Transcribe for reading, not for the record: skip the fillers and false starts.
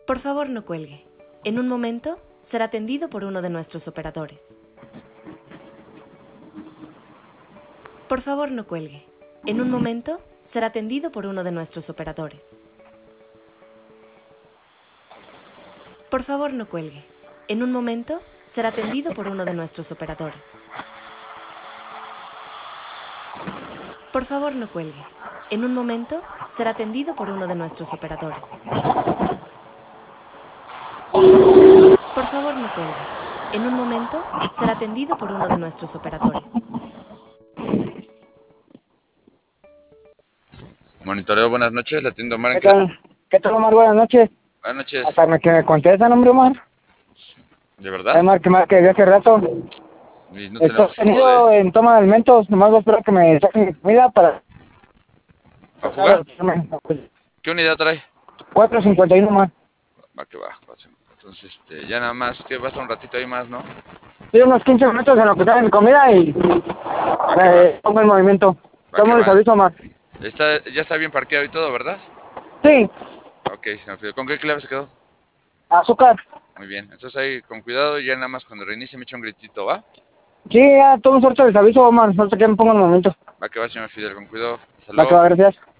Por favor, no cuelgue. En un momento será atendido por uno de nuestros operadores. Por favor, no cuelgue. En un momento será atendido por uno de nuestros operadores. Por favor, no cuelgue. En un momento será atendido por uno de nuestros operadores. Por favor, no cuelgue. En un momento será atendido por uno de nuestros operadores. Por favor, no cuelgue. En un momento será atendido por uno de nuestros operadores. Monitoreo, buenas noches, le atiendo Omar. ¿Qué tal? ¿Qué tal, Omar? Buenas noches. Buenas noches. Hasta que me contestan, hombre, Omar. ¿De verdad? Omar, que marque de hace rato. Y no Estoy tenemos tenido en toma de alimentos. Nomás voy a esperar que me saquen mi comida para... ¿Para fugar? ¿Qué unidad trae? 4.51, Omar. Va que va. Entonces, ya nada más, que va a estar un ratito ahí más, ¿no? Estoy unos 15 minutos en lo que sale mi comida y pongo el movimiento. ¿Cómo les aviso, Omar? Ya está bien parqueado y todo, ¿verdad? Sí. Ok, señor Fidel. ¿Con qué clave se quedó? Azúcar. Muy bien. Entonces ahí, con cuidado, ya nada más cuando reinicie me echa un gritito, ¿va? Sí, ya, todo un suerte les aviso, Omar. No sé qué me pongo en el momento. Va que va, señor Fidel, con cuidado. Hasta Va que luego. va, gracias.